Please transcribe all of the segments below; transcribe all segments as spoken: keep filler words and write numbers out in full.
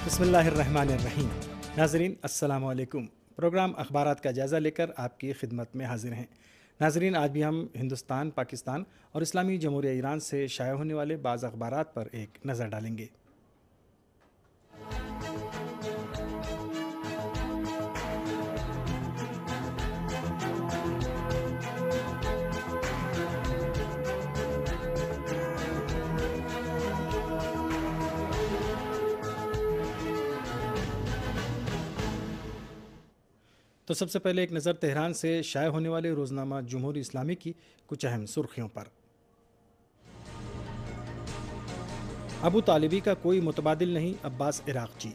بسم اللہ الرحمن الرحیم۔ ناظرین السلام علیکم۔ پروگرام اخبارات کا جائزہ لے کر آپ کی خدمت میں حاضر ہیں۔ ناظرین آج بھی ہم ہندوستان، پاکستان اور اسلامی جمہوریہ ایران سے شائع ہونے والے بعض اخبارات پر ایک نظر ڈالیں گے۔ تو سب سے پہلے ایک نظر تہران سے شائع ہونے والے روزنامہ جمہوری اسلامی کی کچھ اہم سرخیوں پر۔ ابو طالبی کا کوئی متبادل نہیں، عباس عراقچی۔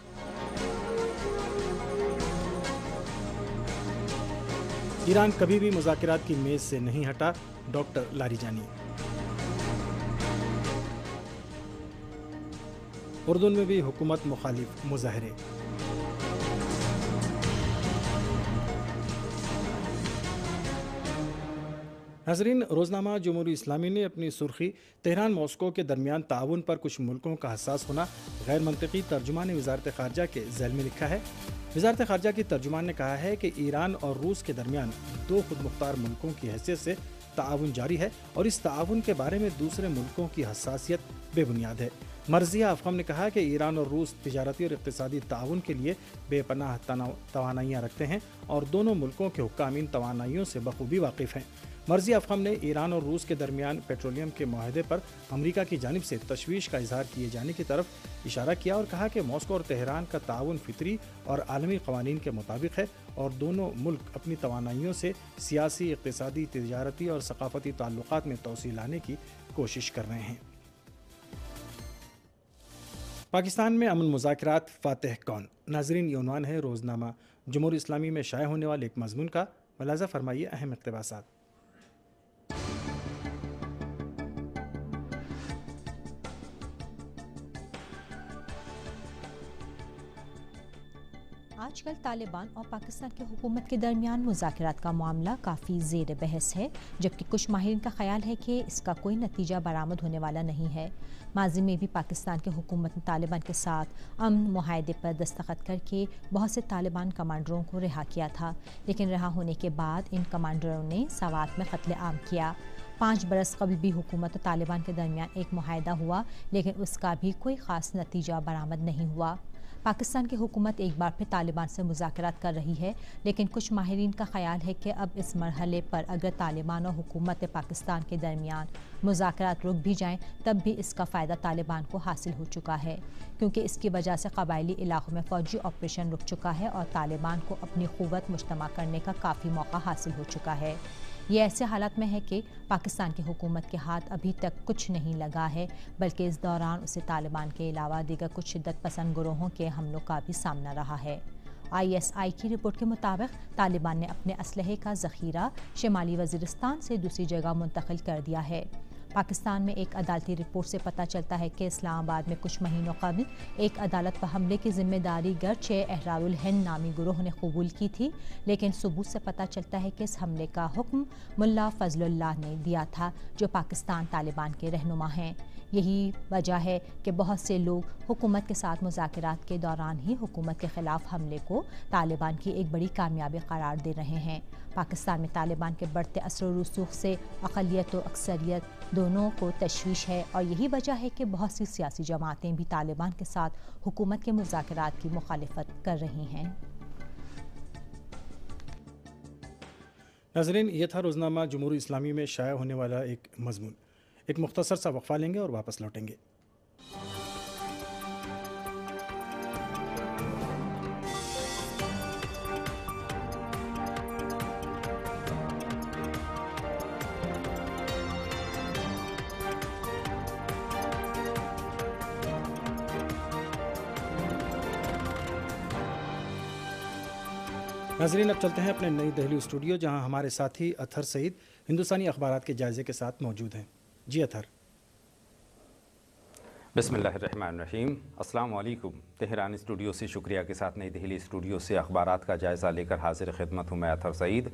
ایران کبھی بھی مذاکرات کی میز سے نہیں ہٹا، ڈاکٹر لاریجانی۔ اردن میں بھی حکومت مخالف مظاہرے۔ ناظرین، روزنامہ جمہوری اسلامی نے اپنی سرخی تہران ماسکو کے درمیان تعاون پر کچھ ملکوں کا حساس ہونا غیر منطقی ترجمان وزارت خارجہ کے ذیل میں لکھا ہے۔ وزارت خارجہ کی ترجمان نے کہا ہے کہ ایران اور روس کے درمیان دو خود مختار ملکوں کی حیثیت سے تعاون جاری ہے اور اس تعاون کے بارے میں دوسرے ملکوں کی حساسیت بے بنیاد ہے۔ مرضیہ افخم نے کہا کہ ایران اور روس تجارتی اور اقتصادی تعاون کے لیے بے پناہ توانائیاں رکھتے ہیں اور دونوں ملکوں کے حکام ان توانائیوں سے بخوبی واقف ہیں۔ مرضیہ افخم نے ایران اور روس کے درمیان پیٹرولیم کے معاہدے پر امریکہ کی جانب سے تشویش کا اظہار کیے جانے کی طرف اشارہ کیا اور کہا کہ ماسکو اور تہران کا تعاون فطری اور عالمی قوانین کے مطابق ہے اور دونوں ملک اپنی توانائیوں سے سیاسی، اقتصادی، تجارتی اور ثقافتی تعلقات میں توسیع لانے کی کوشش کر رہے ہیں۔ پاکستان میں امن مذاکرات فاتح کون؟ ناظرین، یہ عنوان ہے روزنامہ جمہوری اسلامی میں شائع ہونے والے ایک مضمون کا۔ ملاحظہ فرمائیے اہم اقتباسات۔ آج کل طالبان اور پاکستان کی حکومت کے درمیان مذاکرات کا معاملہ کافی زیر بحث ہے، جبکہ کچھ ماہرین کا خیال ہے کہ اس کا کوئی نتیجہ برآمد ہونے والا نہیں ہے۔ ماضی میں بھی پاکستان کی حکومت نے طالبان کے ساتھ امن معاہدے پر دستخط کر کے بہت سے طالبان کمانڈروں کو رہا کیا تھا، لیکن رہا ہونے کے بعد ان کمانڈروں نے سوات میں قتل عام کیا۔ پانچ برس قبل بھی حکومت اور طالبان کے درمیان ایک معاہدہ ہوا، لیکن اس کا بھی کوئی خاص نتیجہ برآمد نہیں ہوا۔ پاکستان کی حکومت ایک بار پھر طالبان سے مذاکرات کر رہی ہے، لیکن کچھ ماہرین کا خیال ہے کہ اب اس مرحلے پر اگر طالبان اور حکومت پاکستان کے درمیان مذاکرات رک بھی جائیں تب بھی اس کا فائدہ طالبان کو حاصل ہو چکا ہے، کیونکہ اس کی وجہ سے قبائلی علاقوں میں فوجی آپریشن رک چکا ہے اور طالبان کو اپنی قوت مجتمع کرنے کا کافی موقع حاصل ہو چکا ہے۔ یہ ایسے حالات میں ہے کہ پاکستان کی حکومت کے ہاتھ ابھی تک کچھ نہیں لگا ہے، بلکہ اس دوران اسے طالبان کے علاوہ دیگر کچھ شدت پسند گروہوں کے حملوں کا بھی سامنا رہا ہے۔ آئی ایس آئی کی رپورٹ کے مطابق طالبان نے اپنے اسلحے کا ذخیرہ شمالی وزیرستان سے دوسری جگہ منتقل کر دیا ہے۔ پاکستان میں ایک عدالتی رپورٹ سے پتہ چلتا ہے کہ اسلام آباد میں کچھ مہینوں قبل ایک عدالت پر حملے کی ذمہ داری گرچہ احرار الہند نامی گروہ نے قبول کی تھی، لیکن ثبوت سے پتہ چلتا ہے کہ اس حملے کا حکم ملا فضل اللہ نے دیا تھا، جو پاکستان طالبان کے رہنما ہیں۔ یہی وجہ ہے کہ بہت سے لوگ حکومت کے ساتھ مذاکرات کے دوران ہی حکومت کے خلاف حملے کو طالبان کی ایک بڑی کامیابی قرار دے رہے ہیں۔ پاکستان میں طالبان کے بڑھتے اثر و رسوخ سے اقلیت و اکثریت دونوں کو تشویش ہے اور یہی وجہ ہے کہ بہت سی سیاسی جماعتیں بھی طالبان کے ساتھ حکومت کے مذاکرات کی مخالفت کر رہی ہیں۔ ناظرین، یہ تھا روزنامہ جمہوری اسلامی میں شائع ہونے والا ایک مضمون۔ ایک مختصر سا وقفہ لیں گے اور واپس لوٹیں گے۔ ناظرین، اب چلتے ہیں اپنے نئی دہلی اسٹوڈیو، جہاں ہمارے ساتھی اطہر سعید ہندوستانی اخبارات کے جائزے کے ساتھ موجود ہیں۔ جی اطہر۔ بسم اللہ الرحمن الرحیم۔ السلام علیکم۔ تہران اسٹوڈیو سے شکریہ کے ساتھ نئی دہلی اسٹوڈیو سے اخبارات کا جائزہ لے کر حاضر خدمت ہوں میں اطہر سعید۔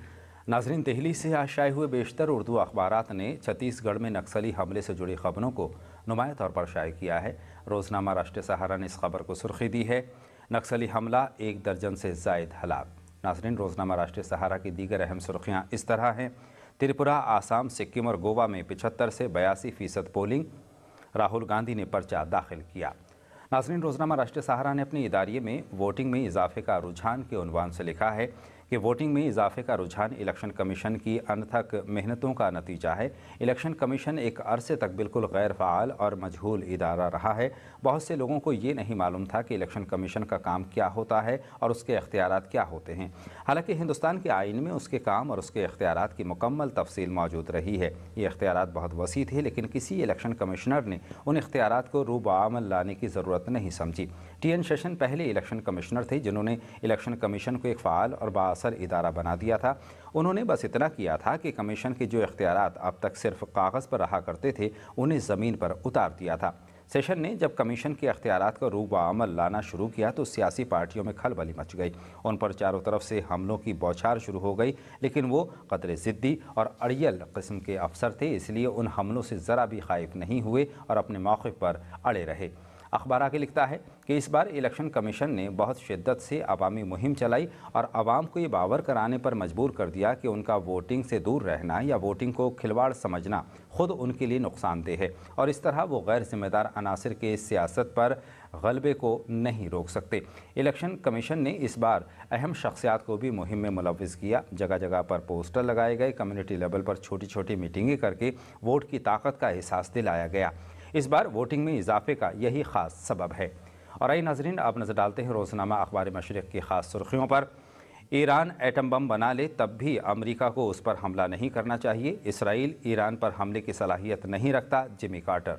नाजरीन, दिल्ली से आज शाये हुए बेशतर उर्दू अखबारात ने छत्तीसगढ़ में नक्सली हमले से जुड़ी खबरों को नुमाया तौर पर शाये किया है। रोज़नामा राष्ट्रीय सहारा ने इस खबर को सुर्खी दी है, नक्सली हमला, एक दर्जन से जायद हलाक। नाजरीन, रोज़नामा राष्ट्रीय सहारा की दीगर अहम सुर्खियाँ इस तरह हैं। त्रिपुरा, आसाम, सिक्किम और गोवा में पिछहत्तर से बयासी फीसद पोलिंग, राहुल गांधी ने पर्चा दाखिल किया। नाजरीन, रोज़नामा राष्ट्रीय सहारा ने अपने इदारिये में वोटिंग में इजाफे का रुझान के उन्वान से लिखा है कि वोटिंग में इजाफे का रुझान इलेक्शन कमीशन की अनथक मेहनतों का नतीजा है। इलेक्शन कमीशन एक अरसे तक बिल्कुल गैर फ़ाल और मजहूल इदारा रहा है। बहुत से लोगों को ये नहीं मालूम था कि इलेक्शन कमीशन का काम क्या होता है और उसके इख्तियारात क्या होते हैं। हालांकि हिंदुस्तान के आइन में उसके काम और उसके इख्तियारात की मुकम्मल तफसील मौजूद रही है। ये इख्तियारात बहुत वसी थे, लेकिन किसी इलेक्शन कमिश्नर ने उन इख्तियारात को रूबआमल लाने की ज़रूरत नहीं समझी। टी एन शेषन पहले इलेक्शन कमिश्नर थे जिन्होंने इलेक्शन कमीशन को एक फ़ाल और बाअसर इदारा बना दिया था। उन्होंने बस इतना किया था कि कमीशन के जो इख्तियारात अब तक सिर्फ कागज़ पर रहा करते थे, उन्हें ज़मीन पर उतार दिया था। सेशन ने जब कमीशन के इख्तियारात का रूब अमल लाना शुरू किया तो सियासी पार्टियों में खलबली मच गई। उन पर चारों तरफ से हमलों की बौछार शुरू हो गई, लेकिन वो कदरे ज़िद्दी और अड़ियल किस्म के अफसर थे, इसलिए उन हमलों से ज़रा भी खाइफ नहीं हुए और अपने मौक़िफ़ पर अड़े रहे। अखबार आगे लिखता है कि इस बार इलेक्शन कमीशन ने बहुत शिद्दत से अवामी मुहिम चलाई और आवाम को ये बावर कराने पर मजबूर कर दिया कि उनका वोटिंग से दूर रहना या वोटिंग को खिलवाड़ समझना खुद उनके लिए नुकसानदेह है और इस तरह वो गैर जिम्मेदार अनासर के सियासत पर गलबे को नहीं रोक सकते। इलेक्शन कमीशन ने इस बार अहम शख्सियात को भी मुहिम में मुलव्विस किया। जगह जगह पर पोस्टर लगाए गए, कम्युनिटी लेवल पर छोटी छोटी मीटिंगें करके वोट की ताकत का एहसास दिलाया गया। इस बार वोटिंग में इजाफे का यही ख़ास सबब है। और आई नाजरीन, आप नज़र डालते हैं रोज़नामा अखबार मशरिक़ की ख़ास सुर्खियों पर। ईरान एटम बम बना ले तब भी अमेरिका को उस पर हमला नहीं करना चाहिए। इसराइल ईरान पर हमले की सलाहियत नहीं रखता, जिमी कार्टर।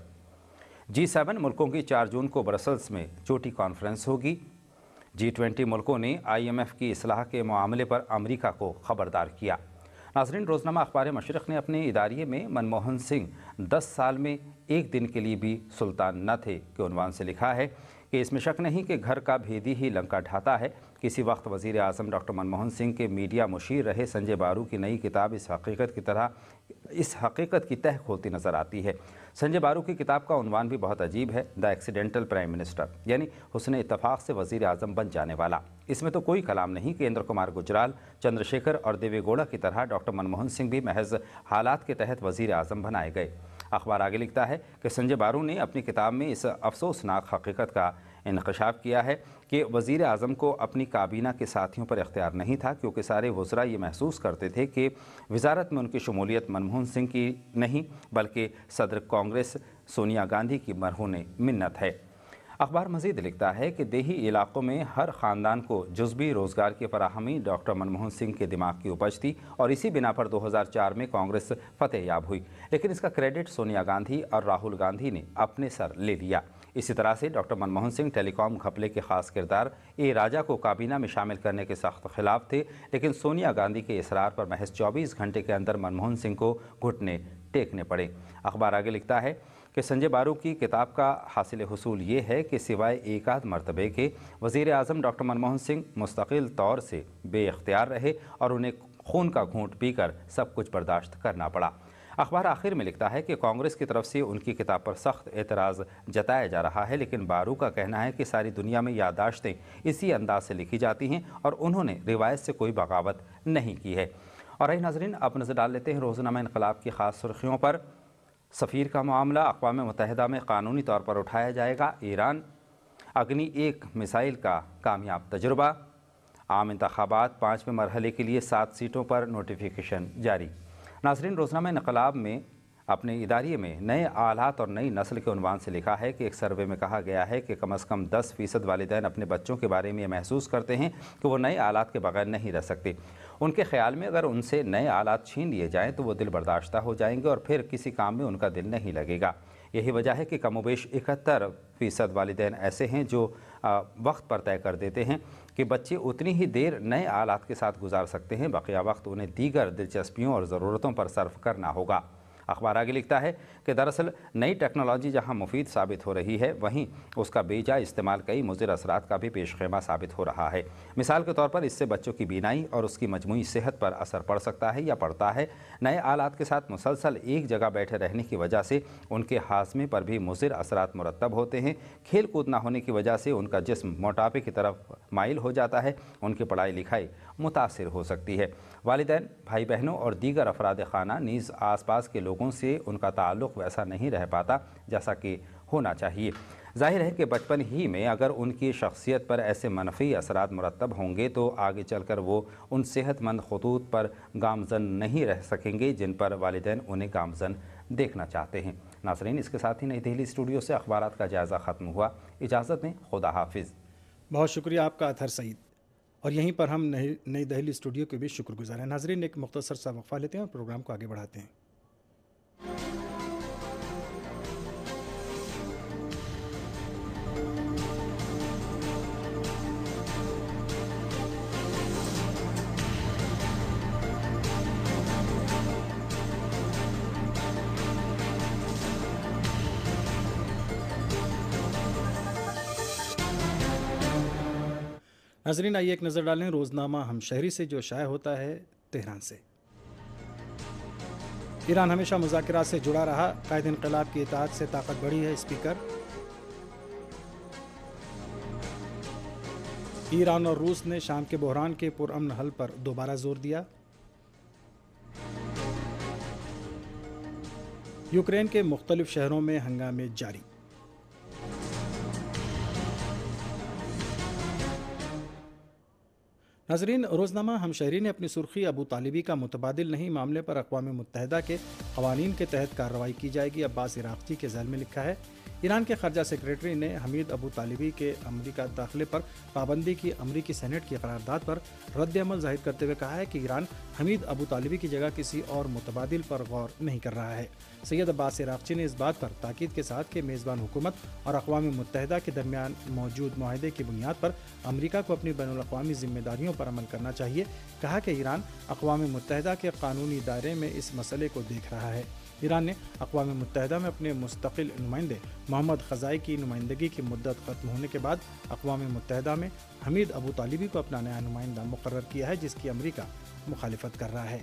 जी सेवन मुल्कों की चार जून को ब्रसल्स में चोटी कॉन्फ्रेंस होगी। जी ट्वेंटी मुल्कों ने आई एम एफ की इसलाह के मामले पर अमेरिका को खबरदार किया। नाजरीन, रोज़नामा अखबार मशरिक़ ने अपने इदारिये में मनमोहन सिंह दस साल में एक दिन के लिए भी सुल्तान न थे के उन्वान से लिखा है कि इसमें शक नहीं कि घर का भेदी ही लंका ढाता है। किसी वक्त वज़ीर आज़म डॉक्टर मनमोहन सिंह के मीडिया मुशीर रहे संजय बारू की नई किताब इस हकीकत की तरह इस हकीकत की तह खोलती नज़र आती है। संजय बारू की किताब का उन्वान भी बहुत अजीब है, द एक्सीडेंटल प्राइम मिनिस्टर, यानी हुस्न इत्तफाक से वज़ीर आज़म बन जाने वाला। इसमें तो कोई कलाम नहीं कि इंद्र कुमार गुजराल, चंद्रशेखर और देवे गौड़ा की तरह डॉक्टर मनमोहन सिंह भी महज हालात के तहत वज़ीर आज़म बनाए गए। अखबार आगे लिखता है कि संजय बारू ने अपनी किताब में इस अफसोसनाक हकीकत का इंकशाफ किया है कि वज़ीर आज़म को अपनी काबीना के साथियों पर इख्तियार नहीं था, क्योंकि सारे वज़रा ये महसूस करते थे कि वज़ारत में उनकी शमूलियत मनमोहन सिंह की नहीं बल्कि सदर कांग्रेस सोनिया गांधी की मरहून मिन्नत है। अखबार मज़ीद लिखता है कि देही इलाकों में हर ख़ानदान को जुज़बी रोज़गार की फराहमी डॉक्टर मनमोहन सिंह के दिमाग की उपज थी और इसी बिना पर दो हज़ार चार में कांग्रेस फतेह याब हुई, लेकिन इसका क्रेडिट सोनिया गांधी और राहुल गांधी ने अपने सर ले लिया। इसी तरह से डॉक्टर मनमोहन सिंह टेलीकॉम घपले के खास किरदार ए राजा को काबीना में शामिल करने के सख्त खिलाफ थे, लेकिन सोनिया गांधी के इसरार पर महज चौबीस घंटे के अंदर मनमोहन सिंह को घुटने टेकने पड़े। अखबार आगे लिखता है कि संजय बारू की किताब का हासिल हुसूल ये है कि सिवाय एक आध मरतबे के वज़ीर आज़म डॉक्टर मनमोहन सिंह मुस्तकिल तौर से बेइख्तियार रहे और उन्हें खून का घूंट पीकर सब कुछ बर्दाश्त करना पड़ा। अखबार आखिर में लिखता है कि कांग्रेस की तरफ से उनकी किताब पर सख्त एतराज़ जताया जा रहा है, लेकिन बारू का कहना है कि सारी दुनिया में याददाश्तें इसी अंदाज से लिखी जाती हैं और उन्होंने रिवायत से कोई बगावत नहीं की है। और आई नाज़रीन, अब नज़र डाल लेते हैं रोज़नामा इनकलाब की ख़ास सुर्खियों पर। सफ़ीर का मामला अक़वाम मुत्तहिदा में क़ानूनी तौर पर उठाया जाएगा। ईरान, अग्नि एक मिसाइल का कामयाब तजुर्बा। आम इंतखाबात पाँचवें मरहले के लिए सात सीटों पर नोटिफिकेशन जारी। नाज़रीन, रोज़नामा इनकलाब में अपने इदारिये में नए आलात और नई नस्ल के उन्वान से लिखा है कि एक सर्वे में कहा गया है कि कम अज़ कम दस फ़ीसद वालिदैन अपने बच्चों के बारे में ये महसूस करते हैं कि वो नए आलात के बगैर नहीं रह सकते। उनके ख़्याल में अगर उनसे नए आलात छीन लिए जाएँ तो वो दिल बर्दाश्ता हो जाएंगे और फिर किसी काम में उनका दिल नहीं लगेगा। यही वजह है कि कमोबेश इकहत्तर फ़ीसद वालिदैन ऐसे हैं जो वक्त पर तय कर देते हैं कि बच्चे उतनी ही देर नए आलात के साथ गुजार सकते हैं, बकिया वक्त उन्हें दीगर दिलचस्पियों और ज़रूरतों पर सर्फ करना होगा। اخبار آگے لکھتا ہے کہ دراصل نئی ٹیکنالوجی جہاں مفید ثابت ہو رہی ہے وہیں اس کا بے جا استعمال کئی مضر اثرات کا بھی پیش خیمہ ثابت ہو رہا ہے۔ مثال کے طور پر اس سے بچوں کی بینائی اور اس کی مجموعی صحت پر اثر پڑ سکتا ہے یا پڑتا ہے۔ نئے آلات کے ساتھ مسلسل ایک جگہ بیٹھے رہنے کی وجہ سے ان کے ہاضمے پر بھی مضر اثرات مرتب ہوتے ہیں۔ کھیل کود نہ ہونے کی وجہ سے ان کا جسم موٹاپے کی طرف مائل ہو جاتا ہے، ان کی پڑھائی لکھائی متاثر ہو سکتی ہے۔ والدین، بھائی بہنوں اور دیگر افراد خانہ نیز آس پاس کے لوگوں سے ان کا تعلق ویسا نہیں رہ پاتا جیسا کہ ہونا چاہیے۔ ظاہر ہے کہ بچپن ہی میں اگر ان کی شخصیت پر ایسے منفی اثرات مرتب ہوں گے تو آگے چل کر وہ ان صحت مند خطوط پر گامزن نہیں رہ سکیں گے جن پر والدین انہیں گامزن دیکھنا چاہتے ہیں۔ ناظرین، اس کے ساتھ ہی نئی دہلی اسٹوڈیو سے اخبارات کا جائزہ ختم ہوا۔ اجازت دیں، خدا حافظ۔ بہت شکریہ آپ کا اطہر سعید، اور یہیں پر ہم نئی دہلی اسٹوڈیو کے بھی شکر گزار ہیں۔ ناظرین، ایک مختصر سا وقفہ لیتے ہیں اور پروگرام کو آگے بڑھاتے ہیں۔ ناظرین، آئیے ایک نظر ڈالیں روزنامہ ہمشہری سے جو شائع ہوتا ہے تہران سے۔ ایران ہمیشہ مذاکرات سے جڑا رہا، قائد انقلاب کی اطاعت سے طاقت بڑھی ہے، اسپیکر۔ ایران اور روس نے شام کے بحران کے پرامن حل پر دوبارہ زور دیا۔ یوکرین کے مختلف شہروں میں ہنگامے جاری۔ ناظرین، روزنامہ ہمشہری نے اپنی سرخی ابو طالبی کا متبادل نہیں معاملے پر اقوام متحدہ کے قوانین کے تحت کارروائی کی جائے گی، عباس عراقچی کے ذیل میں لکھا ہے۔ ایران کے خارجہ سیکریٹری نے حمید ابو طالبی کے امریکہ داخلے پر پابندی کی امریکی سینٹ کی قرارداد پر رد عمل ظاہر کرتے ہوئے کہا ہے کہ ایران حمید ابو طالبی کی جگہ کسی اور متبادل پر غور نہیں کر رہا ہے۔ سید عباس عراقچی نے اس بات پر تاکید کے ساتھ کہ میزبان حکومت اور اقوام متحدہ کے درمیان موجود معاہدے کی بنیاد پر امریکہ کو اپنی بین الاقوامی ذمہ داریوں پر عمل کرنا چاہیے، کہا کہ ایران اقوام متحدہ کے قانونی دائرے میں اس مسئلے کو دیکھ رہا ہے۔ ایران نے اقوام متحدہ میں اپنے مستقل نمائندے محمد خزائی کی نمائندگی کی مدت ختم ہونے کے بعد اقوام متحدہ میں حمید ابو طالبی کو اپنا نیا نمائندہ مقرر کیا ہے، جس کی امریکہ مخالفت کر رہا ہے۔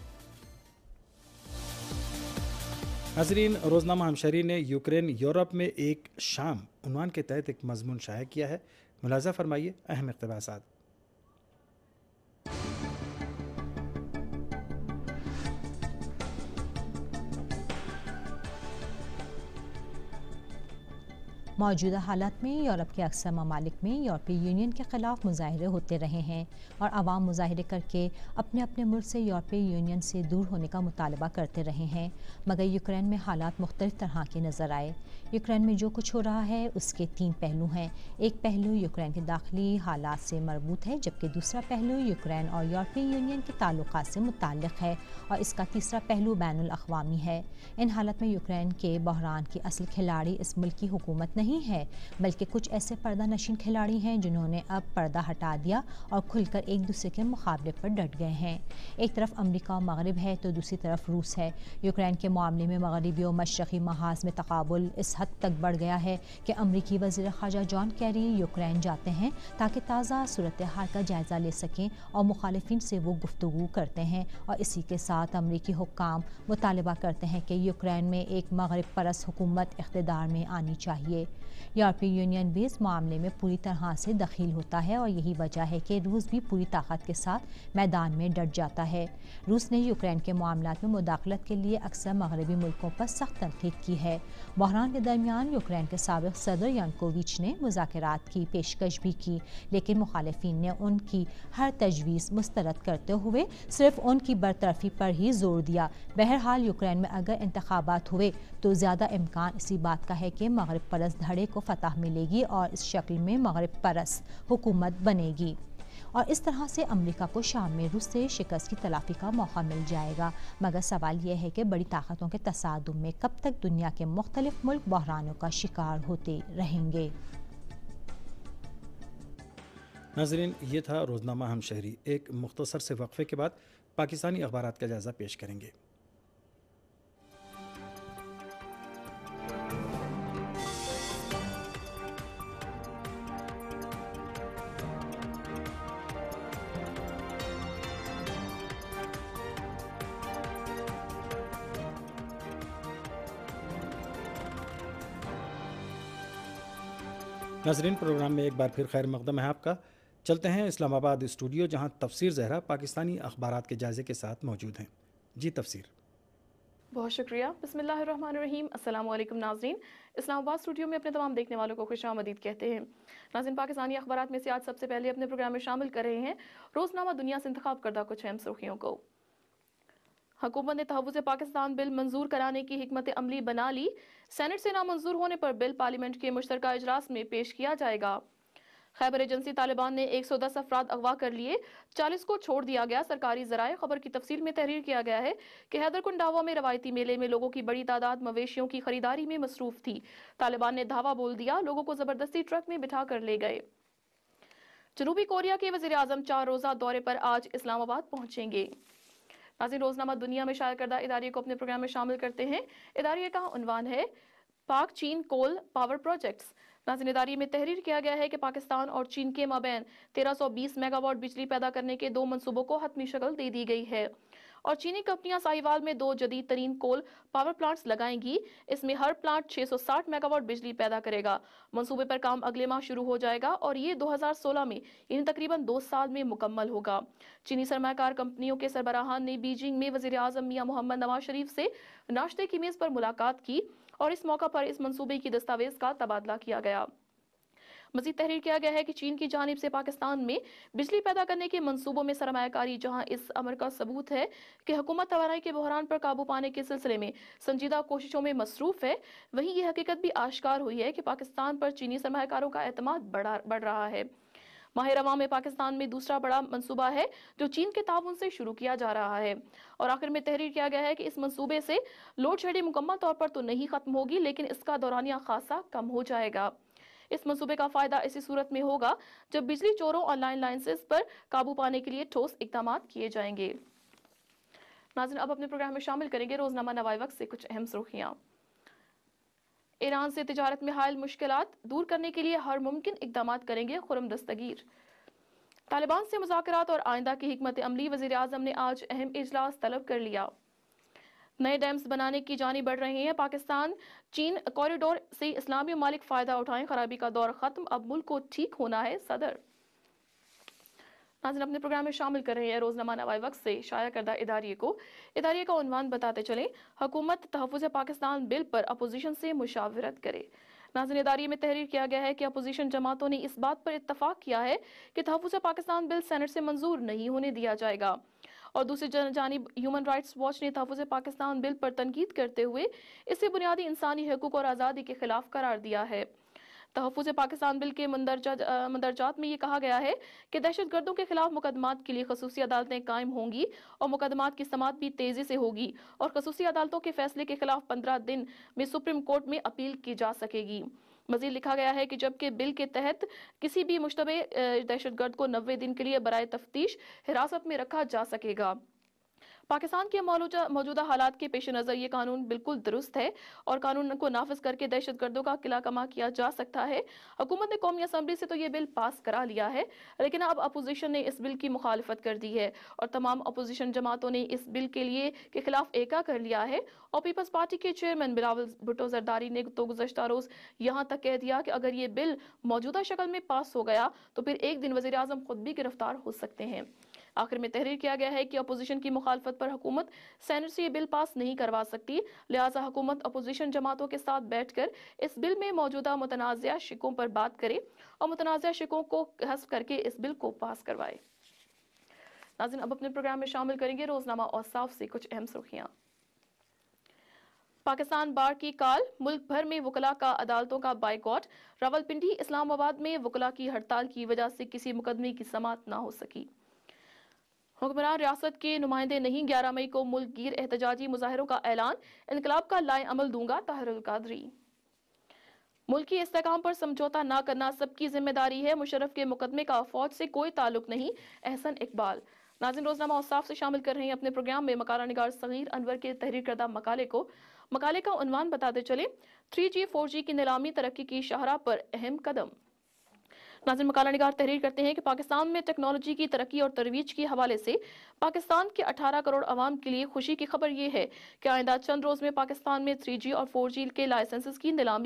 ناظرین، روزنامہ ہمشہری نے یوکرین یورپ میں ایک شام عنوان کے تحت ایک مضمون شائع کیا ہے۔ ملاحظہ فرمائیے اہم اقتباسات۔ موجودہ حالات میں یورپ کے اکثر ممالک میں یورپی یونین کے خلاف مظاہرے ہوتے رہے ہیں اور عوام مظاہرے کر کے اپنے اپنے ملک سے یورپی یونین سے دور ہونے کا مطالبہ کرتے رہے ہیں، مگر یوکرین میں حالات مختلف طرح کے نظر آئے۔ یوکرین میں جو کچھ ہو رہا ہے اس کے تین پہلو ہیں۔ ایک پہلو یوکرین کے داخلی حالات سے مربوط ہے، جبکہ دوسرا پہلو یوکرین اور یورپی یونین کے تعلقات سے متعلق ہے، اور اس کا تیسرا پہلو بین الاقوامی ہے۔ ان حالات میں یوکرین کے بحران کی اصل کھلاڑی اس ملک کی حکومت نہیں ہے، بلکہ کچھ ایسے پردہ نشین کھلاڑی ہیں جنہوں نے اب پردہ ہٹا دیا اور کھل کر ایک دوسرے کے مقابلے پر ڈٹ گئے ہیں۔ ایک طرف امریکہ و مغرب ہے تو دوسری طرف روس ہے۔ یوکرین کے معاملے میں مغربی و مشرقی محاذ میں تقابل اس حد تک بڑھ گیا ہے کہ امریکی وزیر خارجہ جان کیری یوکرین جاتے ہیں تاکہ تازہ صورتحال کا جائزہ لے سکیں اور مخالفین سے وہ گفتگو کرتے ہیں، اور اسی کے ساتھ امریکی حکام مطالبہ کرتے ہیں کہ یوکرین میں ایک مغرب پرست حکومت اقتدار میں آنی چاہیے۔ یورپی یونین بھی اس معاملے میں پوری طرح سے دخیل ہوتا ہے، اور یہی وجہ ہے کہ روس بھی پوری طاقت کے ساتھ میدان میں ڈٹ جاتا ہے۔ روس نے یوکرین کے معاملات میں مداخلت کے لیے اکثر مغربی ملکوں پر سخت تنقید کی ہے۔ بحران کے درمیان یوکرین کے سابق صدر یانکووچ نے مذاکرات کی پیشکش بھی کی، لیکن مخالفین نے ان کی ہر تجویز مسترد کرتے ہوئے صرف ان کی برطرفی پر ہی زور دیا۔ بہرحال یوکرین میں اگر انتخابات ہوئے تو زیادہ امکان اسی بات کا ہے کہ مغرب پرست دھڑے کو فتح ملے گی اور اس شکل میں مغرب پرست حکومت بنے گی، اور اس طرح سے امریکہ کو شام میں روس سے شکست کی تلافی کا موقع مل جائے گا۔ مگر سوال یہ ہے کہ بڑی طاقتوں کے تصادم میں کب تک دنیا کے مختلف ملک بحرانوں کا شکار ہوتے رہیں گے۔ ناظرین، یہ تھا روزنامہ ہمشہری۔ ایک مختصر سے وقفے کے بعد پاکستانی اخبارات کا جائزہ پیش کریں گے۔ नाजरीन, प्रोग्राम में एक बार फिर खैर मकदम है आपका। चलते हैं इस्लामाबाद स्टूडियो, जहां तफसीर जहरा पाकिस्तानी अखबारात के जायजे के साथ मौजूद हैं। जी तफसीर। बहुत शुक्रिया। बिस्मिल्लाहिर्रहमानिर्रहीम। अस्सलाम वालेकुम नाज़रीन। इस्लामाबाद स्टूडियो में अपने तमाम देखने वालों को खुशामदीद कहते हैं। नाज़रीन, पाकिस्तानी अखबारात में से आज सबसे पहले अपने प्रोग्राम में शामिल कर रहे हैं रोज़नामा दुनिया से इंतखाब करदा कुछ अहम सुर्खियों को। हुकूमत ने तहव्वुज़ पाकिस्तान बिल मंजूर कराने की हिकमत अमली बना ली। सेनेट से नामंजूर होने पर बिल पार्लियामेंट के मुश्तरका इजलास में पेश किया जाएगा। खैबर एजेंसी तालिबान ने एक सौ दस अफराद अगवा कर लिए, चालीस को छोड़ दिया गया। सरकारी जराए खबर की तफसील में तहरीर किया गया है कि हैदरकुंड दावा में रवायती मेले में लोगों की बड़ी तादाद मवेशियों की खरीदारी में मसरूफ थी। तालिबान ने धावा बोल दिया, लोगों को जबरदस्ती ट्रक में बिठा कर ले गए। जनूबी कोरिया के वजीर आजम चार रोजा दौरे पर आज इस्लामाबाद पहुंचेंगे। नाज़रीन, रोजनामा दुनिया में शाया करदा इदारे को अपने प्रोग्राम में शामिल करते हैं। इदारे का उन्वान है पाक चीन कोल पावर प्रोजेक्ट्स। नाज़रीन, इदारे में तहरीर किया गया है कि पाकिस्तान और चीन के माबैन तेरह सौ बीस मेगावाट बिजली पैदा करने के दो मंसूबों को हतमी शक्ल दे दी गई है और चीनी कंपनियां साहिवाल में दो जदीद तरीन कोल पावर प्लांट्स लगाएंगी। इसमें हर प्लांट छह सौ साठ मेगावाट बिजली पैदा करेगा। मंसूबे पर काम अगले माह शुरू हो जाएगा और ये दो हज़ार सोलह में इन तकरीबन दो साल में मुकम्मल होगा। चीनी सरमायाकार कंपनियों के सरबराहान ने बीजिंग में वजीर आजम मियां मोहम्मद नवाज शरीफ से नाश्ते की मेज पर मुलाकात की और इस मौका पर इस मंसूबे की दस्तावेज का तबादला किया गया। मजीद तहरीर किया गया है कि चीन की जानिब से पाकिस्तान में बिजली पैदा करने के मंसूबों में सरमायाकारी जहां इस अमर का सबूत है कि हुकूमत तवानाई के बहरान पर काबू पाने के सिलसिले में संजीदा कोशिशों में मसरूफ है, वहीं ये हकीकत भी आश्कार हुई है कि पाकिस्तान पर चीनी सरमायाकारों का एतमाद बढ़ रहा है। माह रवां में पाकिस्तान में दूसरा बड़ा मंसूबा है जो चीन के ताउन से शुरू किया जा रहा है और आखिर में तहरीर किया गया है कि इस मंसूबे से लोड शेडिंग मुकम्मल तौर पर तो नहीं खत्म होगी, लेकिन इसका दौरानिया खासा कम हो जाएगा। इस मंसूबे का फायदा इसी सूरत में होगा जब बिजली चोरों और लाइन लाइंसेस पर काबू पाने के लिए ठोस इकदाम किए जाएंगे। नाज़रीन, अब अपने प्रोग्राम में शामिल करेंगे रोजनामा नवाए वक्त से कुछ अहम सुर्खियां। ईरान से तिजारत में हायल मुश्किलात दूर करने के लिए हर मुमकिन इकदाम करेंगे खुर्रम दस्तगीर। तालिबान से मुज़ाकरात और आइंदा की हिकमत अमली वज़ीर आज़म ने आज अहम इजलास तलब कर लिया। नए डैम्स बनाने की जानी बढ़ रहे हैं। पाकिस्तान चीन कॉरिडोर से इस्लामी ममालिक फ़ायदा उठाएं, खराबी का दौर ख़त्म, अब मुल्क को ठीक होना है सदर। नाज़रीन, अपने प्रोग्राम में शामिल कर रहे हैं रोज़नामा नवाए वक्त से शाया करदा इदारे को। इदारे का उन्वान बताते चले, हुकूमत तहफ़्फ़ुज़ पाकिस्तान बिल पर अपोजिशन से मुशावरत करे। नाज़रीन, इदारे में तहरीर किया गया है कि अपोजिशन जमातों ने इस बात पर इत्तफाक किया है कि तहफ़्फ़ुज़ पाकिस्तान बिल सेनेट से मंजूर नहीं होने दिया जाएगा और दूसरी जानिब ह्यूमन राइट्स वॉच ने तहफ़्फ़ुज़ पाकिस्तान बिल पर तनकीद करते हुए इसे बुनियादी इंसानी हकूक़ और आज़ादी के खिलाफ करार दिया है। तहफ़्फ़ुज़ पाकिस्तान बिल के मंदरजा मंदरजात में ये कहा गया है कि दहशत गर्दों के खिलाफ मुकदमात के लिए खसूसी अदालतें कायम होंगी और मुकदमात की समाअत भी तेज़ी से होगी और खसूसी अदालतों के फैसले के खिलाफ पंद्रह दिन में सुप्रीम कोर्ट में अपील की जा सकेगी। मज़ीद लिखा गया है कि जबकि बिल के तहत किसी भी मुश्तबे दहशत गर्द को नब्बे दिन के लिए बराए तफ्तीश हिरासत में रखा जा सकेगा। पाकिस्तान के मौजूदा हालात के पेश नज़र ये कानून बिल्कुल दुरुस्त है और कानून को नाफिज करके दहशत गर्दों का किला कमा किया जा सकता है। हुकूमत ने कौमी असम्बली से तो ये बिल पास करा लिया है, लेकिन अब अपोजिशन ने इस बिल की मुखालफत कर दी है और तमाम अपोजिशन जमातों ने इस बिल के लिए के खिलाफ एका कर लिया है और पीपल्स पार्टी के चेयरमैन बिलावल भुट्टो जरदारी ने तो गुज़श्ता रोज़ यहाँ तक कह दिया कि अगर ये बिल मौजूदा शक्ल में पास हो गया तो फिर एक दिन वज़ीर आज़म खुद भी गिरफ्तार हो सकते हैं। आखिर में तहरीर किया गया है कि अपोजिशन की मुखालफत पर हुकूमत सेनेट से ये बिल पास नहीं करवा सकती, लिहाजा हुकूमत अपोजिशन जमातों के साथ बैठकर इस बिल में मौजूदा मुतनाज़िया शिकों पर बात करे और मुतनाज़िया शिकों को हस्फ करके इस बिल को पास करवाए। नाज़रीन, अब अपने प्रोग्राम में शामिल करेंगे रोजनामा औसाफ से कुछ अहम सुर्खियां। पाकिस्तान बार की काल, मुल्क भर में वकला का अदालतों का बाइकॉट। रावलपिंडी इस्लामाबाद में वकला की हड़ताल की वजह से किसी मुकदमे की समाअत ना हो सकी। हुक्मरान रियासत के नुमाइंदे नहीं, ग्यारह मई को मुल्क गिर एहतजाजी मुजाहरों का ऐलान, इनकलाब का लाए अमल दूंगा ताहिरुल कादरी। मुल्क की इस्तेकाम पर समझौता ना करना सबकी जिम्मेदारी है, मुशर्रफ के मुकदमे का फौज से कोई ताल्लुक नहीं, एहसन इकबाल। नाज़रीन, रोजनामा औसाफ से शामिल कर रहे हैं अपने प्रोग्राम में मकाला निगार सगीर अनवर के तहरीर करदा मकाले को। मकाले का उन्वान बताते चले, थ्री जी फोर जी की नीलामी तरक्की की शाहराह पर अहम कदम। नाज़रीन, मकाला निगार तहरीर करते हैं कि पाकिस्तान में टेक्नोलॉजी की तरक्की और तरवीज के हवाले से पाकिस्तान के अठारह करोड़ अवाम के लिए खुशी की खबर ये है कि आइंदा चंद रोज़ में पाकिस्तान में थ्री जी और फोर जी के लाइसेंसेस की नीलामी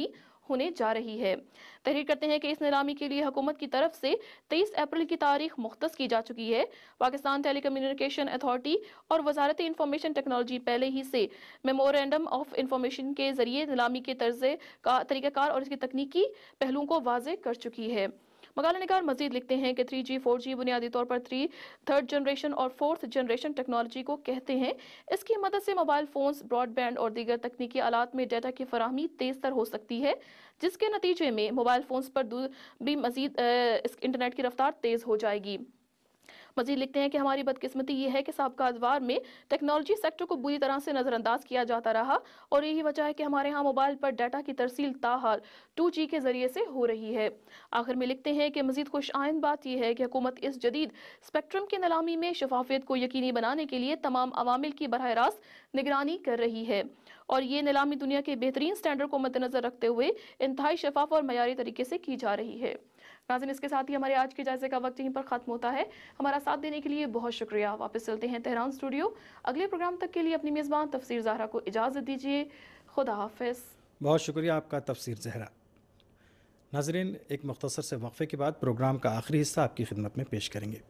ہونے جا رہی ہے۔ تحریر کرتے ہیں کہ اس نیلامی کے لیے حکومت کی طرف سے تیئیس اپریل کی تاریخ مختص کی جا چکی ہے۔ پاکستان ٹیلی کمیونیکیشن اتھارٹی اور وزارت انفارمیشن ٹیکنالوجی پہلے ہی سے میمورینڈم آف انفارمیشن کے ذریعے نیلامی کے طرز کا طریقہ کار اور اس کی تکنیکی پہلوؤں کو واضح کر چکی ہے۔ مقالہ نگار مزید لکھتے ہیں کہ تھری جی فور جی بنیادی طور پر تھری تھرڈ جنریشن اور فورتھ جنریشن ٹیکنالوجی کو کہتے ہیں۔ اس کی مدد سے موبائل فونز، براڈ بینڈ اور دیگر تکنیکی آلات میں ڈیٹا کی فراہمی تیز تر ہو سکتی ہے، جس کے نتیجے میں موبائل فونز پر بھی مزید انٹرنیٹ کی رفتار تیز ہو جائے گی۔ مزید لکھتے ہیں کہ ہماری بدقسمتی یہ ہے کہ سابقہ ادوار میں ٹیکنالوجی سیکٹر کو بری طرح سے نظر انداز کیا جاتا رہا اور یہی وجہ ہے کہ ہمارے ہاں موبائل پر ڈیٹا کی ترسیل تاحال ٹو جی کے ذریعے سے ہو رہی ہے۔ آخر میں لکھتے ہیں کہ مزید خوش آئند بات یہ ہے کہ حکومت اس جدید اسپیکٹرم کی نیلامی میں شفافیت کو یقینی بنانے کے لیے تمام عوامل کی براہ راست نگرانی کر رہی ہے اور یہ نیلامی دنیا کے بہترین سٹینڈرڈ کو مد نظر رکھتے ہوئے انتہائی شفاف اور معیاری طریقے سے کی جا رہی ہے۔ ناظرین، اس کے ساتھ ہی ہمارے آج کے جائزے کا وقت یہیں پر ختم ہوتا ہے۔ ہمارا ساتھ دینے کے لیے بہت شکریہ۔ واپس چلتے ہیں تہران اسٹوڈیو۔ اگلے پروگرام تک کے لیے اپنی میزبان تفسیر زہرا کو اجازت دیجیے۔ خدا حافظ۔ بہت شکریہ آپ کا تفسیر زہرا۔ ناظرین، ایک مختصر سے وقفے کے بعد پروگرام کا آخری حصہ آپ کی خدمت میں پیش کریں گے۔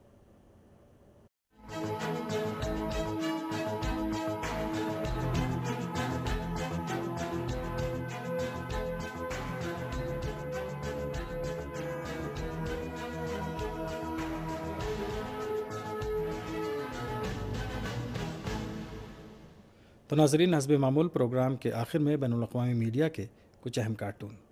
تو ناظرین، حسب معمول پروگرام کے آخر میں بین الاقوامی میڈیا کے کچھ اہم کارٹون۔